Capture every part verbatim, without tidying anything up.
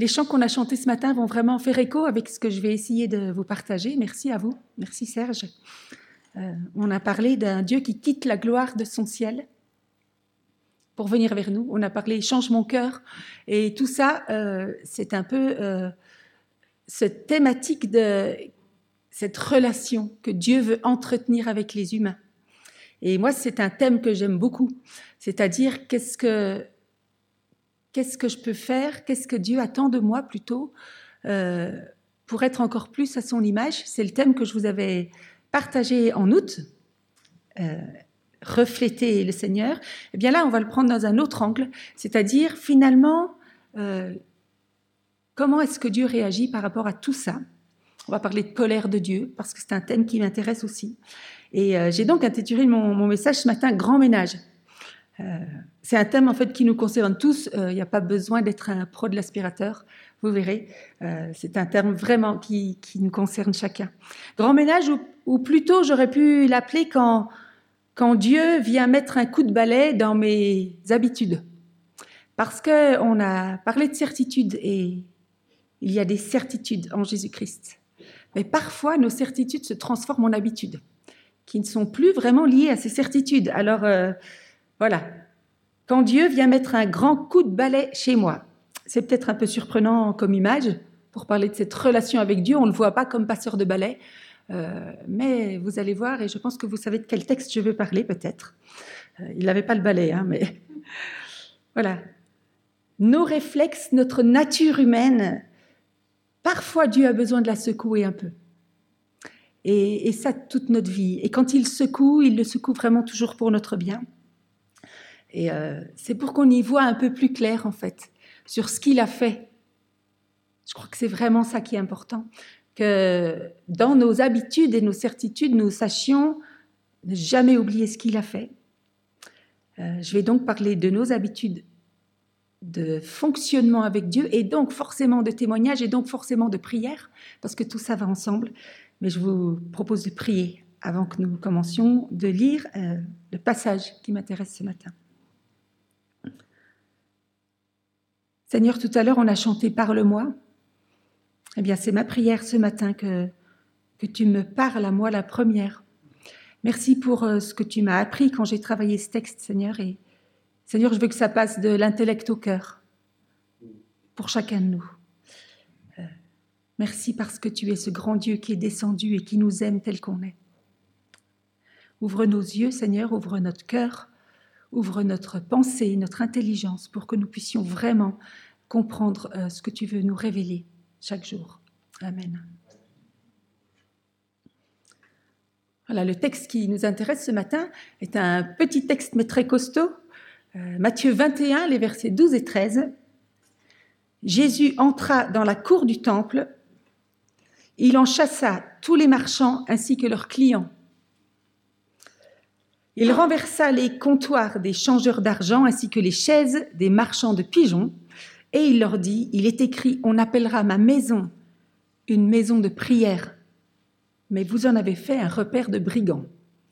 les chants qu'on a chantés ce matin vont vraiment faire écho avec ce que je vais essayer de vous partager. Merci à vous. Merci Serge. Euh, on a parlé d'un Dieu qui quitte la gloire de son ciel pour venir vers nous. On a parlé « change mon cœur ». Et tout ça, euh, c'est un peu euh, cette thématique de cette relation que Dieu veut entretenir avec les humains. Et moi, c'est un thème que j'aime beaucoup. C'est-à-dire, qu'est-ce que, qu'est-ce que je peux faire, qu'est-ce que Dieu attend de moi plutôt, euh, pour être encore plus à son image. C'est le thème que je vous avais partagé en août, euh, refléter le Seigneur. Eh bien là, on va le prendre dans un autre angle, c'est-à-dire, finalement, euh, comment est-ce que Dieu réagit par rapport à tout ça ? On va parler de colère de Dieu, parce que c'est un thème qui m'intéresse aussi. Et euh, j'ai donc intitulé mon, mon message ce matin « Grand ménage ». Euh, c'est un thème en fait qui nous concerne tous. Il euh, n'y a pas besoin d'être un pro de l'aspirateur, vous verrez. Euh, c'est un terme vraiment qui, qui nous concerne chacun. Grand ménage, ou, ou plutôt j'aurais pu l'appeler quand, quand Dieu vient mettre un coup de balai dans mes habitudes. Parce qu'on a parlé de certitude et il y a des certitudes en Jésus-Christ. Mais parfois, nos certitudes se transforment en habitudes, qui ne sont plus vraiment liées à ces certitudes. Alors, euh, voilà. Quand Dieu vient mettre un grand coup de balai chez moi, c'est peut-être un peu surprenant comme image, pour parler de cette relation avec Dieu, on ne le voit pas comme passeur de balai, euh, mais vous allez voir, et je pense que vous savez de quel texte je veux parler, peut-être. Euh, il n'avait pas le balai, hein, mais voilà. Nos réflexes, notre nature humaine, parfois Dieu a besoin de la secouer un peu. Et, et ça, toute notre vie. Et quand il secoue, il le secoue vraiment toujours pour notre bien. Et euh, c'est pour qu'on y voit un peu plus clair, en fait, sur ce qu'il a fait. Je crois que c'est vraiment ça qui est important, que dans nos habitudes et nos certitudes, nous sachions ne jamais oublier ce qu'il a fait. Euh, je vais donc parler de nos habitudes de fonctionnement avec Dieu, et donc forcément de témoignage, et donc forcément de prière, parce que tout ça va ensemble. Mais je vous propose de prier avant que nous commencions de lire euh, le passage qui m'intéresse ce matin. Seigneur, tout à l'heure, on a chanté « Parle-moi ». Eh bien, c'est ma prière ce matin que, que tu me parles à moi la première. Merci pour euh, ce que tu m'as appris quand j'ai travaillé ce texte, Seigneur. Et Seigneur, je veux que ça passe de l'intellect au cœur pour chacun de nous. Euh, merci parce que tu es ce grand Dieu qui est descendu et qui nous aime tel qu'on est. Ouvre nos yeux, Seigneur, ouvre notre cœur, ouvre notre pensée, notre intelligence pour que nous puissions vraiment comprendre euh, ce que tu veux nous révéler chaque jour. Amen. Voilà, le texte qui nous intéresse ce matin est un petit texte mais très costaud. Euh, Matthieu vingt et un, les versets douze et treize. Jésus entra dans la cour du temple. Il en chassa tous les marchands ainsi que leurs clients. Il renversa les comptoirs des changeurs d'argent ainsi que les chaises des marchands de pigeons. Et il leur dit, il est écrit, on appellera ma maison une maison de prière, mais vous en avez fait un repère de brigands.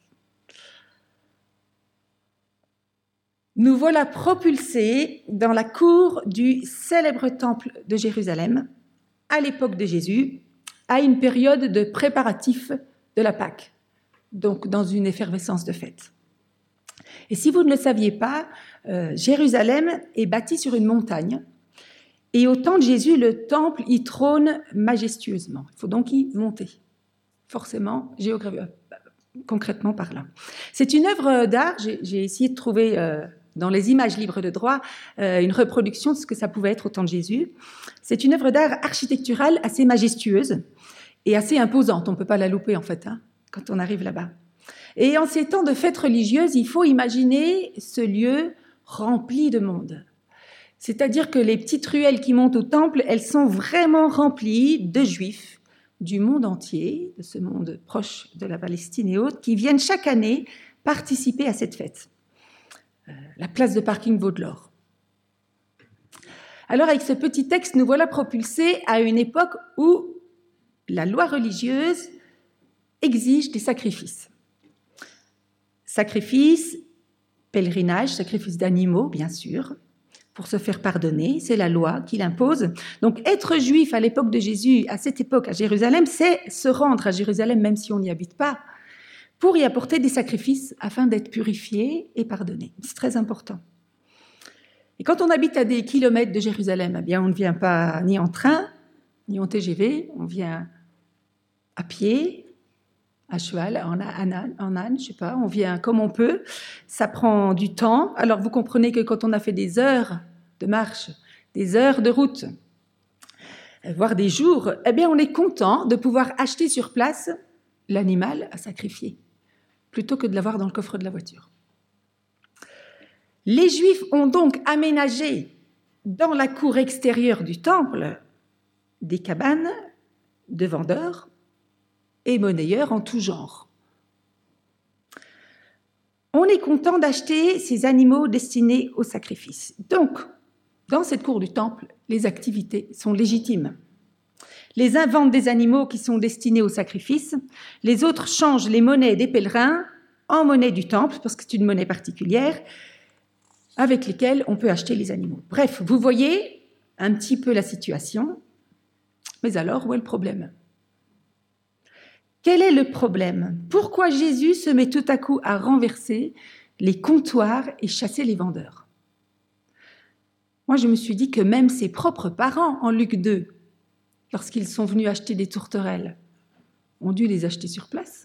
Nous voilà propulsés dans la cour du célèbre temple de Jérusalem, à l'époque de Jésus, à une période de préparatifs de la Pâque, donc dans une effervescence de fête. Et si vous ne le saviez pas, euh, Jérusalem est bâtie sur une montagne, et au temps de Jésus, le temple y trône majestueusement. Il faut donc y monter, forcément, géographiquement, concrètement parlant. C'est une œuvre d'art, j'ai, j'ai essayé de trouver euh, dans les images libres de droit euh, une reproduction de ce que ça pouvait être au temps de Jésus. C'est une œuvre d'art architecturale assez majestueuse et assez imposante, on ne peut pas la louper en fait, hein, quand on arrive là-bas. Et en ces temps de fêtes religieuses, il faut imaginer ce lieu rempli de monde. C'est-à-dire que les petites ruelles qui montent au temple, elles sont vraiment remplies de Juifs du monde entier, de ce monde proche de la Palestine et autres, qui viennent chaque année participer à cette fête. Euh, la place de parking vaut de l'or. Alors, avec ce petit texte, nous voilà propulsés à une époque où la loi religieuse exige des sacrifices. Sacrifices, pèlerinage, sacrifices d'animaux, bien sûr, pour se faire pardonner, c'est la loi qui l'impose. Donc être juif à l'époque de Jésus, à cette époque à Jérusalem, c'est se rendre à Jérusalem même si on n'y habite pas, pour y apporter des sacrifices afin d'être purifié et pardonné. C'est très important. Et quand on habite à des kilomètres de Jérusalem, eh bien on ne vient pas ni en train, ni en T G V, on vient à pied, à cheval, en âne, en âne, je sais pas, on vient comme on peut, ça prend du temps. Alors vous comprenez que quand on a fait des heures de marche, des heures de route, voire des jours, eh bien on est content de pouvoir acheter sur place l'animal à sacrifier, plutôt que de l'avoir dans le coffre de la voiture. Les Juifs ont donc aménagé dans la cour extérieure du temple des cabanes de vendeurs et monnayeurs en tout genre. On est content d'acheter ces animaux destinés au sacrifice. Donc, dans cette cour du temple, les activités sont légitimes. Les uns vendent des animaux qui sont destinés au sacrifice, les autres changent les monnaies des pèlerins en monnaie du temple, parce que c'est une monnaie particulière, avec lesquelles on peut acheter les animaux. Bref, vous voyez un petit peu la situation, mais alors, où est le problème ? Quel est le problème ? Pourquoi Jésus se met tout à coup à renverser les comptoirs et chasser les vendeurs ? Moi, je me suis dit que même ses propres parents, en Luc deux, lorsqu'ils sont venus acheter des tourterelles, ont dû les acheter sur place.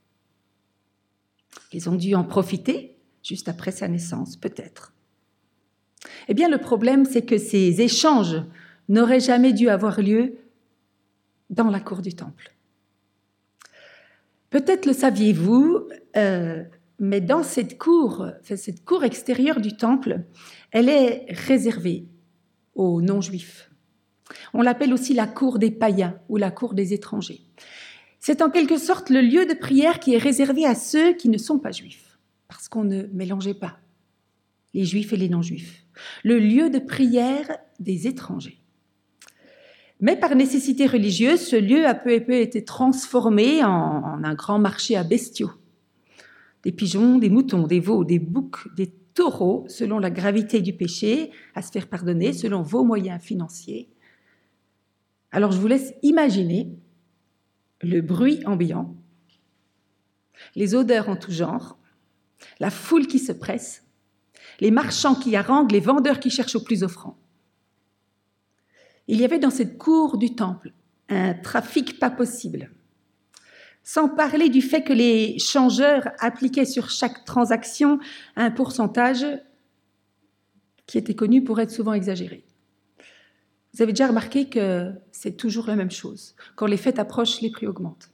Ils ont dû en profiter juste après sa naissance, peut-être. Eh bien, le problème, c'est que ces échanges n'auraient jamais dû avoir lieu dans la cour du temple. Peut-être le saviez-vous, euh, mais dans cette cour, enfin, cette cour extérieure du temple, elle est réservée aux non-juifs. On l'appelle aussi la cour des païens ou la cour des étrangers. C'est en quelque sorte le lieu de prière qui est réservé à ceux qui ne sont pas juifs, parce qu'on ne mélangeait pas les juifs et les non-juifs. Le lieu de prière des étrangers. Mais par nécessité religieuse, ce lieu a peu à peu été transformé en, en un grand marché à bestiaux. Des pigeons, des moutons, des veaux, des boucs, des taureaux, selon la gravité du péché, à se faire pardonner, selon vos moyens financiers. Alors je vous laisse imaginer le bruit ambiant, les odeurs en tout genre, la foule qui se presse, les marchands qui haranguent, les vendeurs qui cherchent au plus offrant. Il y avait dans cette cour du temple un trafic pas possible, sans parler du fait que les changeurs appliquaient sur chaque transaction un pourcentage qui était connu pour être souvent exagéré. Vous avez déjà remarqué que c'est toujours la même chose. Quand les fêtes approchent, les prix augmentent.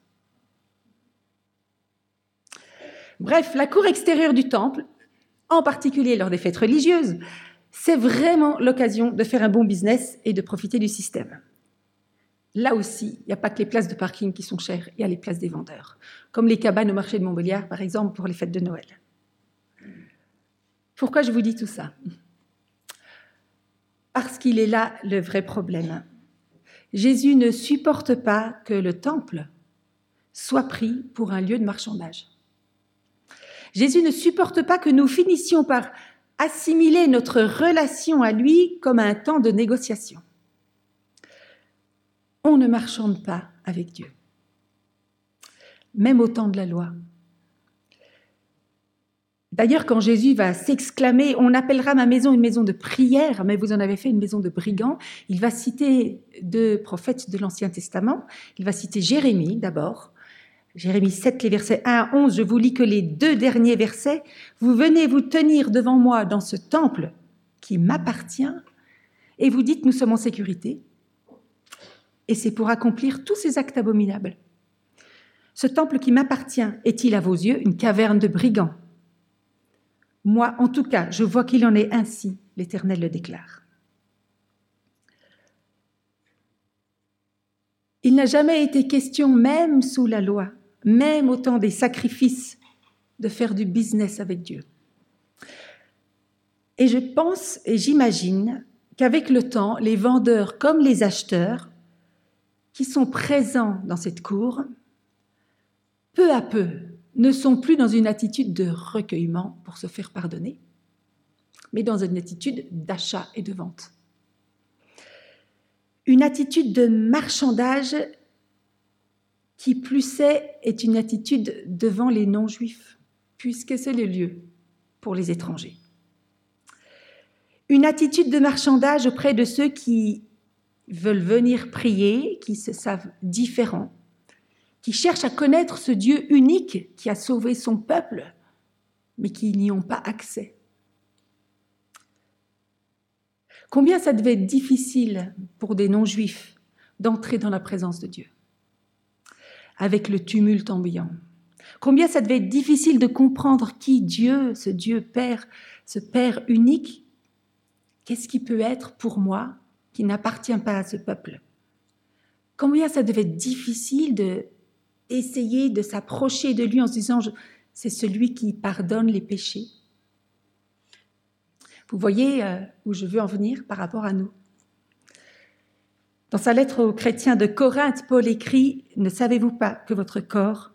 Bref, la cour extérieure du temple, en particulier lors des fêtes religieuses, c'est vraiment l'occasion de faire un bon business et de profiter du système. Là aussi, il n'y a pas que les places de parking qui sont chères, il y a les places des vendeurs, comme les cabanes au marché de Montbéliard, par exemple, pour les fêtes de Noël. Pourquoi je vous dis tout ça ? Parce qu'il est là le vrai problème. Jésus ne supporte pas que le temple soit pris pour un lieu de marchandage. Jésus ne supporte pas que nous finissions par assimiler notre relation à lui comme un temps de négociation. On ne marchande pas avec Dieu, même au temps de la loi. D'ailleurs, quand Jésus va s'exclamer « On appellera ma maison une maison de prière, mais vous en avez fait une maison de brigands », il va citer deux prophètes de l'Ancien Testament. Il va citer Jérémie d'abord. Jérémie sept, les versets un à onze, je vous lis que les deux derniers versets. « Vous venez vous tenir devant moi dans ce temple qui m'appartient et vous dites « Nous sommes en sécurité ». Et c'est pour accomplir tous ces actes abominables. Ce temple qui m'appartient est-il à vos yeux une caverne de brigands ? Moi, en tout cas, je vois qu'il en est ainsi, l'Éternel le déclare. Il n'a jamais été question, même sous la loi, même au temps des sacrifices, de faire du business avec Dieu. Et je pense et j'imagine qu'avec le temps, les vendeurs comme les acheteurs qui sont présents dans cette cour, peu à peu, ne sont plus dans une attitude de recueillement pour se faire pardonner, mais dans une attitude d'achat et de vente. Une attitude de marchandage qui plus est, est une attitude devant les non-juifs, puisque c'est le lieu pour les étrangers. Une attitude de marchandage auprès de ceux qui veulent venir prier, qui se savent différents, qui cherchent à connaître ce Dieu unique qui a sauvé son peuple, mais qui n'y ont pas accès. Combien ça devait être difficile pour des non-juifs d'entrer dans la présence de Dieu, avec le tumulte ambiant. Combien ça devait être difficile de comprendre qui Dieu, ce Dieu Père, ce Père unique, qu'est-ce qui peut être pour moi qui n'appartient pas à ce peuple. Combien ça devait être difficile d'essayer de s'approcher de lui en se disant « c'est celui qui pardonne les péchés ». Vous voyez euh, où je veux en venir par rapport à nous. Dans sa lettre aux chrétiens de Corinthe, Paul écrit « Ne savez-vous pas que votre corps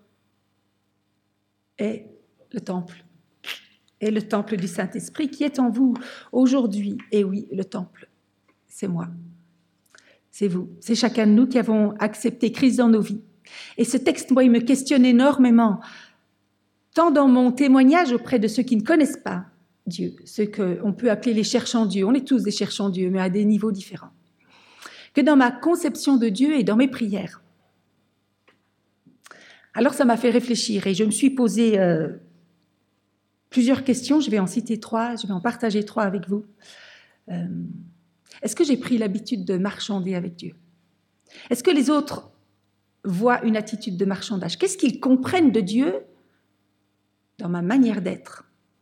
est le temple, est le temple du Saint-Esprit qui est en vous aujourd'hui ?» Et oui, le temple, c'est moi, c'est vous, c'est chacun de nous qui avons accepté Christ dans nos vies. Et ce texte, moi, il me questionne énormément, tant dans mon témoignage auprès de ceux qui ne connaissent pas Dieu, ceux qu'on peut appeler les cherchants Dieu, on est tous des cherchants Dieu, mais à des niveaux différents, que dans ma conception de Dieu et dans mes prières. Alors ça m'a fait réfléchir et je me suis posé euh, plusieurs questions, je vais en citer trois, je vais en partager trois avec vous. Euh, est-ce que j'ai pris l'habitude de marchander avec Dieu ? Est-ce que les autres voient une attitude de marchandage ? Qu'est-ce qu'ils comprennent de Dieu dans ma manière d'être ?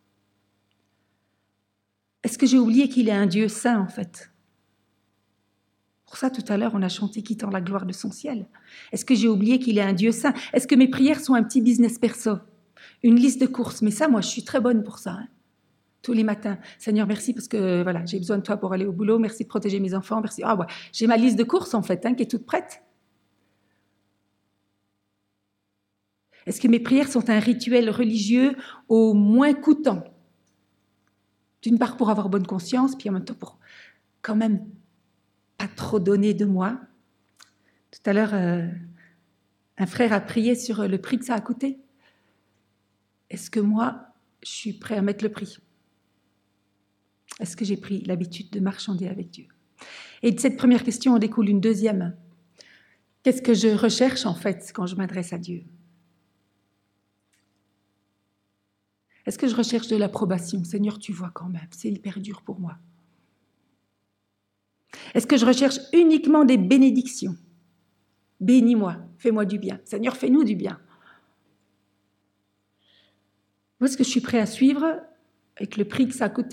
Est-ce que j'ai oublié qu'il est un Dieu saint, en fait ? Pour ça, tout à l'heure, on a chanté « Quittant la gloire de son ciel ». Est-ce que j'ai oublié qu'il est un Dieu saint ? Est-ce que mes prières sont un petit business perso ? Une liste de courses ? Mais ça, moi, je suis très bonne pour ça. Hein. Tous les matins. Seigneur, merci parce que voilà, j'ai besoin de toi pour aller au boulot. Merci de protéger mes enfants. Merci. Ah ouais, j'ai ma liste de courses, en fait, hein, qui est toute prête. Est-ce que mes prières sont un rituel religieux au moins coûtant ? D'une part pour avoir bonne conscience, puis en même temps pour quand même pas trop donner de moi. Tout à l'heure, euh, un frère a prié sur le prix que ça a coûté. Est-ce que moi, je suis prêt à mettre le prix ? Est-ce que j'ai pris l'habitude de marchander avec Dieu ? Et de cette première question, on découle une deuxième. Qu'est-ce que je recherche en fait quand je m'adresse à Dieu ? Est-ce que je recherche de l'approbation ? Seigneur, tu vois quand même, c'est hyper dur pour moi. Est-ce que je recherche uniquement des bénédictions ? Bénis-moi, fais-moi du bien. Seigneur, fais-nous du bien. Ou est-ce que je suis prêt à suivre avec le prix que ça a coûté ?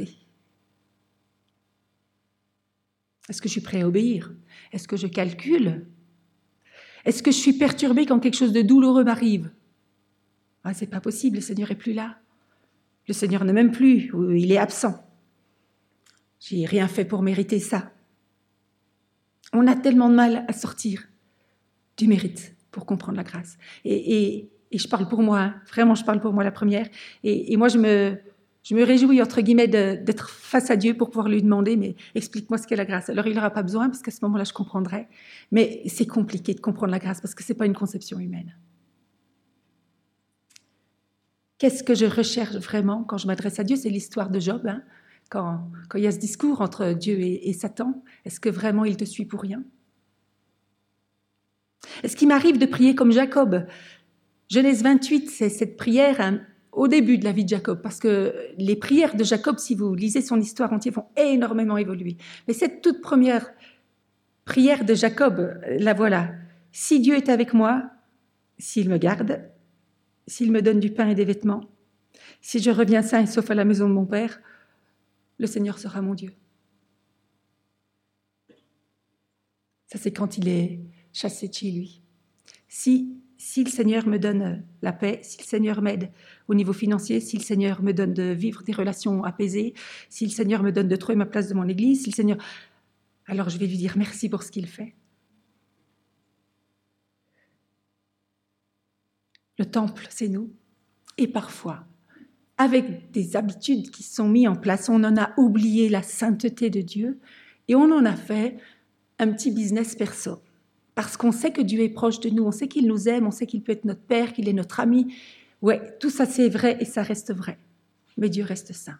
Est-ce que je suis prêt à obéir ? Est-ce que je calcule ? Est-ce que je suis perturbée quand quelque chose de douloureux m'arrive ? Ah, c'est pas possible, le Seigneur est plus là. Le Seigneur ne m'aime plus, ou il est absent. J'ai rien fait pour mériter ça. On a tellement de mal à sortir du mérite pour comprendre la grâce. Et, et, et je parle pour moi, hein. Vraiment, je parle pour moi la première. Et, et moi, je me, je me réjouis, entre guillemets, de, d'être face à Dieu pour pouvoir lui demander, mais explique-moi ce qu'est la grâce. Alors, il n'aura pas besoin, parce qu'à ce moment-là, je comprendrai. Mais c'est compliqué de comprendre la grâce, parce que ce n'est pas une conception humaine. Qu'est-ce que je recherche vraiment quand je m'adresse à Dieu ? C'est l'histoire de Job, hein. Quand, quand il y a ce discours entre Dieu et, et Satan, est-ce que vraiment il te suit pour rien ? Est-ce qu'il m'arrive de prier comme Jacob ? Genèse vingt-huit, c'est cette prière hein, au début de la vie de Jacob, parce que les prières de Jacob, si vous lisez son histoire entière, vont énormément évoluer. Mais cette toute première prière de Jacob, la voilà. « Si Dieu est avec moi, s'il me garde, s'il me donne du pain et des vêtements, si je reviens sain et sauf à la maison de mon père, le Seigneur sera mon Dieu. » Ça, c'est quand il est chassé de chez lui. Si, si le Seigneur me donne la paix, si le Seigneur m'aide au niveau financier, si le Seigneur me donne de vivre des relations apaisées, si le Seigneur me donne de trouver ma place de mon église, si le Seigneur... alors je vais lui dire merci pour ce qu'il fait. Le temple, c'est nous. Et parfois, avec des habitudes qui sont mises en place. On en a oublié la sainteté de Dieu et on en a fait un petit business perso. Parce qu'on sait que Dieu est proche de nous, on sait qu'il nous aime, on sait qu'il peut être notre Père, qu'il est notre ami. Ouais, tout ça c'est vrai et ça reste vrai. Mais Dieu reste saint.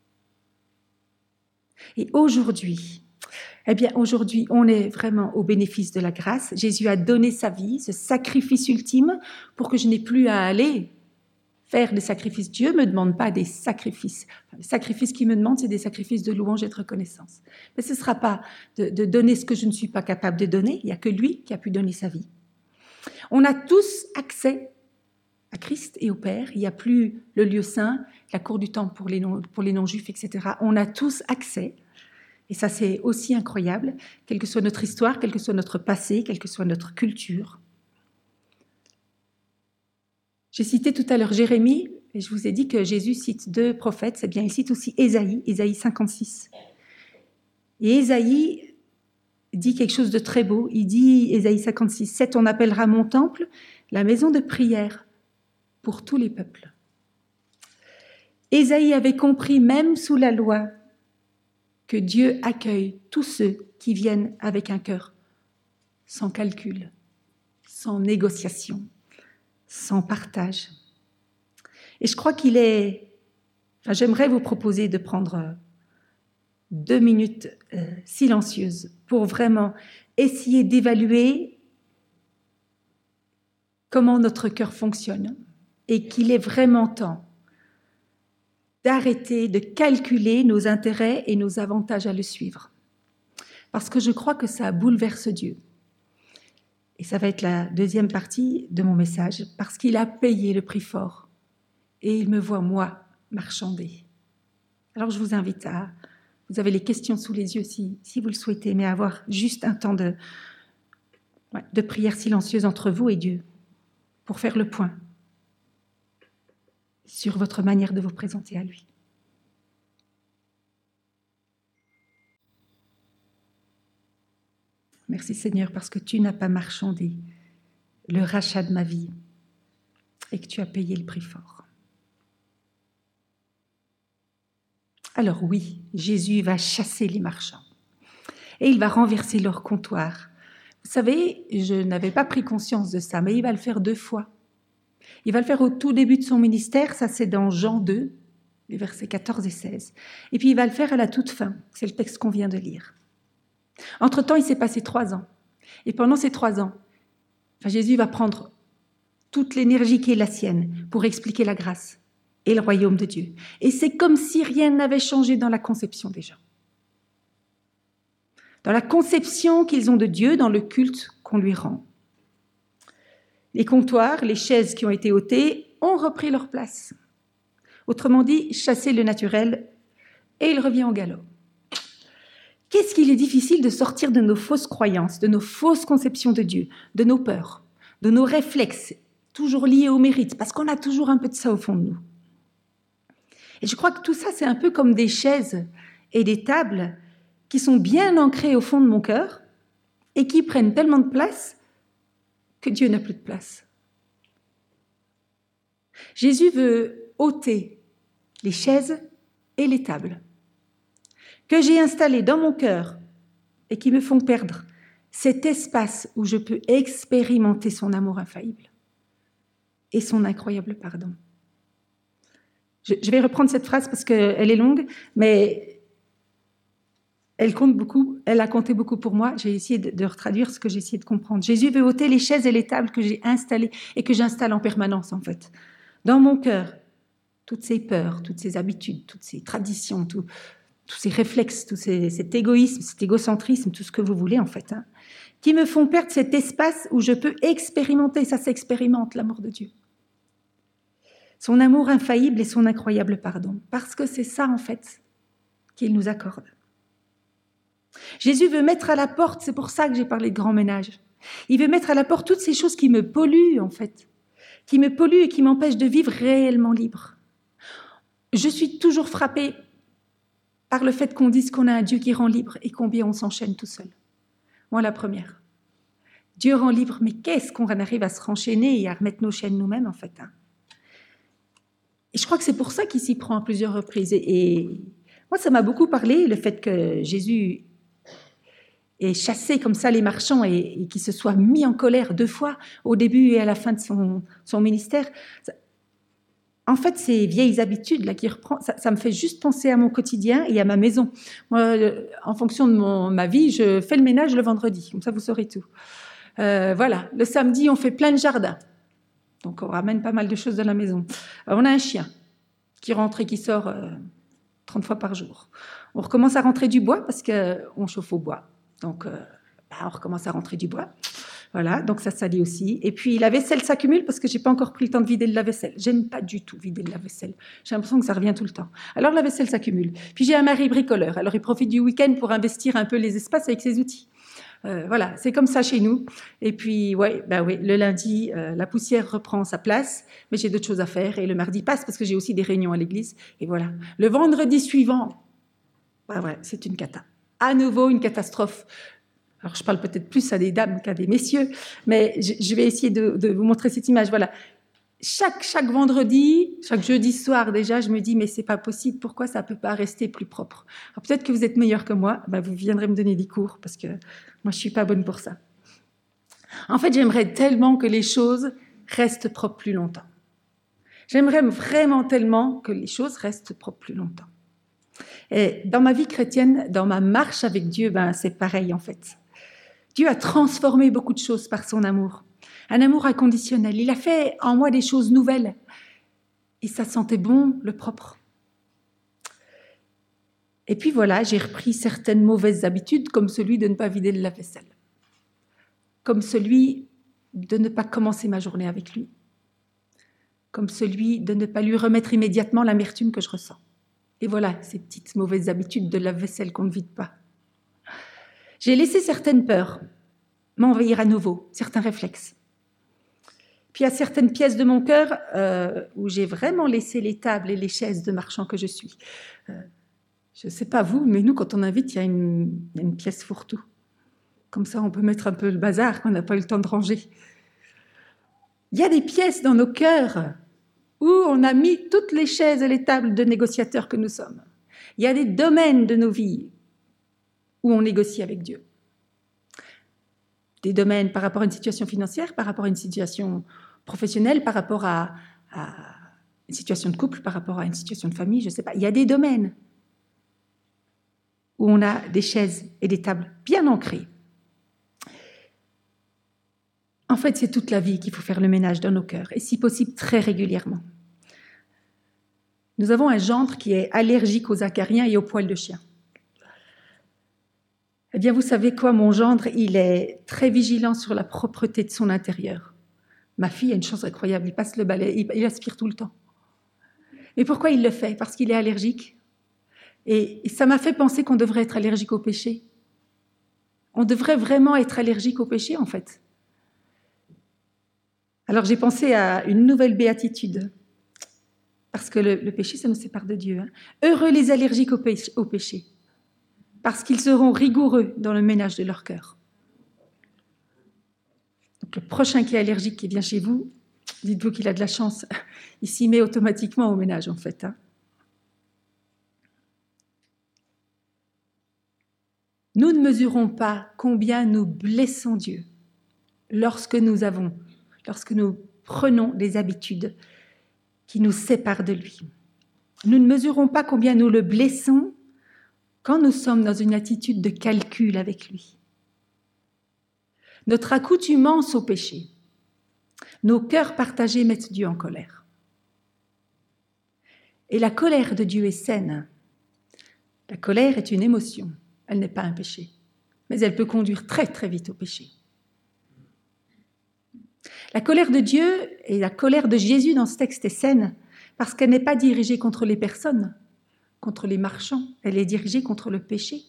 Et aujourd'hui, eh bien aujourd'hui, on est vraiment au bénéfice de la grâce. Jésus a donné sa vie, ce sacrifice ultime, pour que je n'ai plus à aller faire des sacrifices. Dieu ne me demande pas des sacrifices. Enfin, les sacrifices qu'il me demande, c'est des sacrifices de louange et de reconnaissance. Mais ce ne sera pas de, de donner ce que je ne suis pas capable de donner. Il n'y a que lui qui a pu donner sa vie. On a tous accès à Christ et au Père. Il n'y a plus le lieu saint, la cour du temple pour les non, pour les non-juifs, et cetera. On a tous accès. Et ça, c'est aussi incroyable, quelle que soit notre histoire, quel que soit notre passé, quelle que soit notre culture. J'ai cité tout à l'heure Jérémie, et je vous ai dit que Jésus cite deux prophètes, c'est bien, il cite aussi Ésaïe, Ésaïe cinquante-six. Et Ésaïe dit quelque chose de très beau, il dit, Ésaïe cinquante-six, « Sept, on appellera mon temple la maison de prière pour tous les peuples. » Ésaïe avait compris, même sous la loi, que Dieu accueille tous ceux qui viennent avec un cœur sans calcul, sans négociation, sans partage. Et je crois qu'il est... Enfin, j'aimerais vous proposer de prendre deux minutes euh, silencieuses pour vraiment essayer d'évaluer comment notre cœur fonctionne et qu'il est vraiment temps d'arrêter de calculer nos intérêts et nos avantages à le suivre. Parce que je crois que ça bouleverse Dieu. Et ça va être la deuxième partie de mon message, parce qu'il a payé le prix fort. Et il me voit, moi, marchander. Alors je vous invite à... Vous avez les questions sous les yeux si, si vous le souhaitez, mais à avoir juste un temps de, ouais, de prière silencieuse entre vous et Dieu, pour faire le point sur votre manière de vous présenter à lui. Merci Seigneur, parce que tu n'as pas marchandé le rachat de ma vie et que tu as payé le prix fort. Alors oui, Jésus va chasser les marchands et il va renverser leur comptoir. Vous savez, je n'avais pas pris conscience de ça, mais il va le faire deux fois. Il va le faire au tout début de son ministère, ça c'est dans Jean deux, les versets quatorze et seize. Et puis il va le faire à la toute fin, c'est le texte qu'on vient de lire. Entre-temps, il s'est passé trois ans. Et pendant ces trois ans, enfin, Jésus va prendre toute l'énergie qui est la sienne pour expliquer la grâce et le royaume de Dieu. Et c'est comme si rien n'avait changé dans la conception des gens. Dans la conception qu'ils ont de Dieu, dans le culte qu'on lui rend. Les comptoirs, les chaises qui ont été ôtées ont repris leur place. Autrement dit, chasser le naturel et il revient au galop. Qu'est-ce qu'il est difficile de sortir de nos fausses croyances, de nos fausses conceptions de Dieu, de nos peurs, de nos réflexes, toujours liés au mérite, parce qu'on a toujours un peu de ça au fond de nous. Et je crois que tout ça, c'est un peu comme des chaises et des tables qui sont bien ancrées au fond de mon cœur et qui prennent tellement de place que Dieu n'a plus de place. Jésus veut ôter les chaises et les tables que j'ai installées dans mon cœur et qui me font perdre cet espace où je peux expérimenter son amour infaillible et son incroyable pardon. Je, je vais reprendre cette phrase parce qu'elle est longue, mais elle compte beaucoup, elle a compté beaucoup pour moi. J'ai essayé de, de retraduire ce que j'ai essayé de comprendre. Jésus veut ôter les chaises et les tables que j'ai installées et que j'installe en permanence, en fait. Dans mon cœur, toutes ces peurs, toutes ces habitudes, toutes ces traditions, tout, tous ces réflexes, tout ces, cet égoïsme, cet égocentrisme, tout ce que vous voulez, en fait, hein, qui me font perdre cet espace où je peux expérimenter, ça s'expérimente, l'amour de Dieu. Son amour infaillible et son incroyable pardon. Parce que c'est ça, en fait, qu'il nous accorde. Jésus veut mettre à la porte, c'est pour ça que j'ai parlé de grand ménage, il veut mettre à la porte toutes ces choses qui me polluent, en fait, qui me polluent et qui m'empêchent de vivre réellement libre. Je suis toujours frappée par le fait qu'on dise qu'on a un Dieu qui rend libre et combien on s'enchaîne tout seul. Moi, la première. Dieu rend libre, mais qu'est-ce qu'on arrive à se renchaîner et à remettre nos chaînes nous-mêmes, en fait, hein. Et je crois que c'est pour ça qu'il s'y prend à plusieurs reprises. Et, et moi, ça m'a beaucoup parlé, le fait que Jésus ait chassé comme ça les marchands et, et qu'il se soit mis en colère deux fois, au début et à la fin de son, son ministère. Ça, en fait, ces vieilles habitudes là qui reprend, ça, ça me fait juste penser à mon quotidien et à ma maison. Moi, en fonction de mon, ma vie, je fais le ménage le vendredi, comme ça vous saurez tout. Euh, voilà, le samedi, on fait plein de jardins. Donc, on ramène pas mal de choses de la maison. Alors, on a un chien qui rentre et qui sort euh, trente fois par jour. On recommence à rentrer du bois parce qu'on chauffe au bois. Donc, euh, bah, on recommence à rentrer du bois. Voilà, donc ça salit aussi. Et puis, la vaisselle s'accumule parce que je n'ai pas encore pris le temps de vider le lave-vaisselle. J'aime pas du tout vider le lave-vaisselle. J'ai l'impression que ça revient tout le temps. Alors, la vaisselle s'accumule. Puis, j'ai un mari bricoleur. Alors, il profite du week-end pour investir un peu les espaces avec ses outils. Euh, voilà, c'est comme ça chez nous. Et puis, ouais, ben oui, le lundi, euh, la poussière reprend sa place, mais j'ai d'autres choses à faire. Et le mardi passe parce que j'ai aussi des réunions à l'église. Et voilà. Le vendredi suivant, ben ouais, c'est une cata. À nouveau, une catastrophe. Alors, je parle peut-être plus à des dames qu'à des messieurs, mais je, je vais essayer de, de vous montrer cette image. Voilà. Chaque, chaque vendredi, chaque jeudi soir déjà, je me dis, mais c'est pas possible, pourquoi ça peut pas rester plus propre? Alors peut-être que vous êtes meilleur que moi, ben vous viendrez me donner des cours, parce que moi je suis pas bonne pour ça. En fait, j'aimerais tellement que les choses restent propres plus longtemps. J'aimerais vraiment tellement que les choses restent propres plus longtemps. Et dans ma vie chrétienne, dans ma marche avec Dieu, ben c'est pareil en fait. Dieu a transformé beaucoup de choses par son amour. Un amour inconditionnel. Il a fait en moi des choses nouvelles. Et ça sentait bon, le propre. Et puis voilà, j'ai repris certaines mauvaises habitudes, comme celui de ne pas vider le lave-vaisselle. Comme celui de ne pas commencer ma journée avec lui. Comme celui de ne pas lui remettre immédiatement l'amertume que je ressens. Et voilà, ces petites mauvaises habitudes de lave-vaisselle qu'on ne vide pas. J'ai laissé certaines peurs m'envahir à nouveau, certains réflexes. Puis il y a certaines pièces de mon cœur euh, où j'ai vraiment laissé les tables et les chaises de marchand que je suis. Euh, je ne sais pas vous, mais nous, quand on invite, il y a une, il y a une pièce fourre-tout. Comme ça, on peut mettre un peu le bazar qu'on n'a pas eu le temps de ranger. Il y a des pièces dans nos cœurs où on a mis toutes les chaises et les tables de négociateurs que nous sommes. Il y a des domaines de nos vies où on négocie avec Dieu. Des domaines par rapport à une situation financière, par rapport à une situation professionnelle, par rapport à, à une situation de couple, par rapport à une situation de famille, je ne sais pas. Il y a des domaines où on a des chaises et des tables bien ancrées. En fait, c'est toute la vie qu'il faut faire le ménage dans nos cœurs, et si possible, très régulièrement. Nous avons un gendre qui est allergique aux acariens et aux poils de chien. Eh bien, vous savez quoi, mon gendre, il est très vigilant sur la propreté de son intérieur. Ma fille a une chance incroyable, il passe le balai, il, il aspire tout le temps. Et pourquoi il le fait? Parce qu'il est allergique. Et, et ça m'a fait penser qu'on devrait être allergique au péché. On devrait vraiment être allergique au péché, en fait. Alors, j'ai pensé à une nouvelle béatitude. Parce que le, le péché, ça nous sépare de Dieu. Hein. Heureux les allergiques au péché, au péché, parce qu'ils seront rigoureux dans le ménage de leur cœur. Donc, le prochain qui est allergique, qui vient chez vous, dites-vous qu'il a de la chance. Il s'y met automatiquement au ménage, en fait. Hein. Nous ne mesurons pas combien nous blessons Dieu lorsque nous avons, lorsque nous prenons des habitudes qui nous séparent de lui. Nous ne mesurons pas combien nous le blessons quand nous sommes dans une attitude de calcul avec lui. Notre accoutumance au péché, nos cœurs partagés mettent Dieu en colère. Et la colère de Dieu est saine. La colère est une émotion, elle n'est pas un péché, mais elle peut conduire très très vite au péché. La colère de Dieu et la colère de Jésus dans ce texte est saine parce qu'elle n'est pas dirigée contre les personnes, contre les marchands, elle est dirigée contre le péché.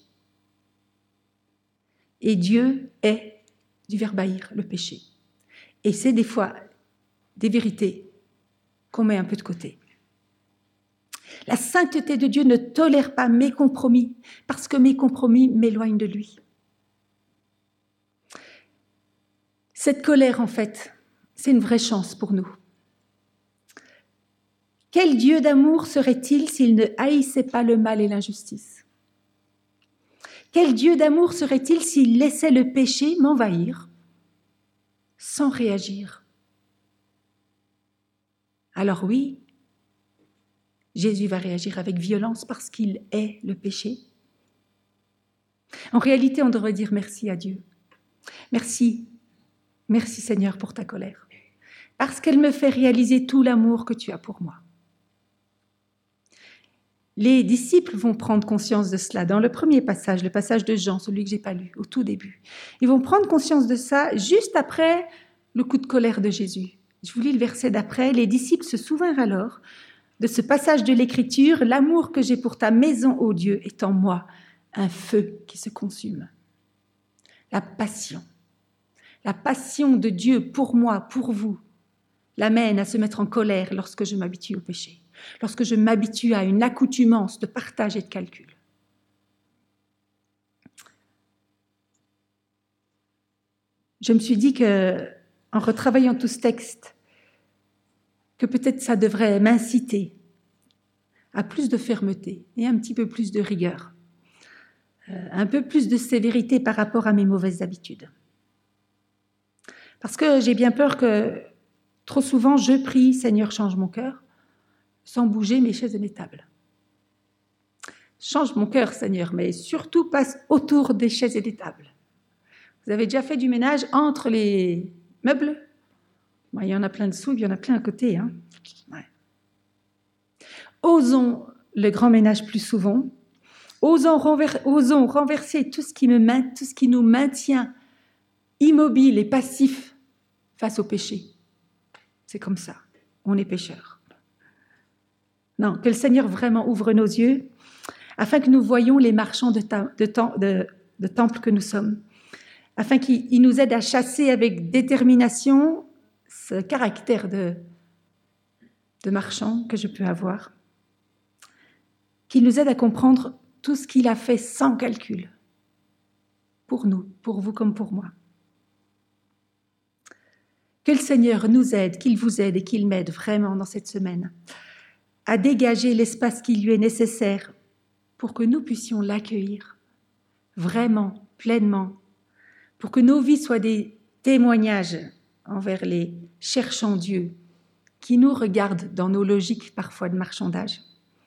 Et Dieu est, du verbe haïr, le péché. Et c'est des fois des vérités qu'on met un peu de côté. La sainteté de Dieu ne tolère pas mes compromis, parce que mes compromis m'éloignent de lui. Cette colère, en fait, c'est une vraie chance pour nous. Quel Dieu d'amour serait-il s'il ne haïssait pas le mal et l'injustice? Quel Dieu d'amour serait-il s'il laissait le péché m'envahir sans réagir? Alors oui, Jésus va réagir avec violence parce qu'il est le péché. En réalité, on devrait dire merci à Dieu. Merci, merci Seigneur pour ta colère, parce qu'elle me fait réaliser tout l'amour que tu as pour moi. Les disciples vont prendre conscience de cela dans le premier passage, le passage de Jean, celui que je n'ai pas lu, au tout début. Ils vont prendre conscience de ça juste après le coup de colère de Jésus. Je vous lis le verset d'après. Les disciples se souvinrent alors de ce passage de l'Écriture. L'amour que j'ai pour ta maison, ô Dieu, est en moi un feu qui se consume. La passion, la passion de Dieu pour moi, pour vous, l'amène à se mettre en colère lorsque je m'habitue au péché, lorsque je m'habitue à une accoutumance de partage et de calcul. Je me suis dit que, en retravaillant tout ce texte, que peut-être ça devrait m'inciter à plus de fermeté et un petit peu plus de rigueur, euh, un peu plus de sévérité par rapport à mes mauvaises habitudes. Parce que j'ai bien peur que trop souvent je prie « Seigneur, change mon cœur » sans bouger mes chaises et mes tables. Change mon cœur, Seigneur, mais surtout passe autour des chaises et des tables. Vous avez déjà fait du ménage entre les meubles? Bon, il y en a plein dessous, il y en a plein à côté. Hein. Ouais. Osons le grand ménage plus souvent. Osons, renver- osons renverser tout ce, qui me main- tout ce qui nous maintient immobiles et passifs face au péché. C'est comme ça. On est pécheurs. Non, que le Seigneur vraiment ouvre nos yeux afin que nous voyions les marchands de, ta- de, tem- de, de temple que nous sommes, afin qu'il il nous aide à chasser avec détermination ce caractère de, de marchand que je peux avoir, qu'il nous aide à comprendre tout ce qu'il a fait sans calcul, pour nous, pour vous comme pour moi. Que le Seigneur nous aide, qu'il vous aide et qu'il m'aide vraiment dans cette semaine à dégager l'espace qui lui est nécessaire pour que nous puissions l'accueillir vraiment, pleinement, pour que nos vies soient des témoignages envers les cherchants Dieu qui nous regardent dans nos logiques parfois de marchandage,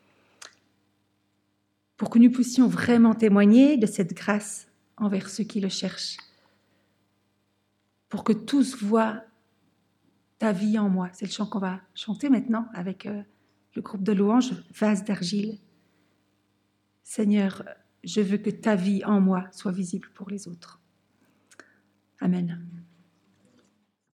pour que nous puissions vraiment témoigner de cette grâce envers ceux qui le cherchent, pour que tous voient ta vie en moi. C'est le chant qu'on va chanter maintenant avec euh, le groupe de louanges, Vase d'argile. Seigneur, je veux que ta vie en moi soit visible pour les autres. Amen.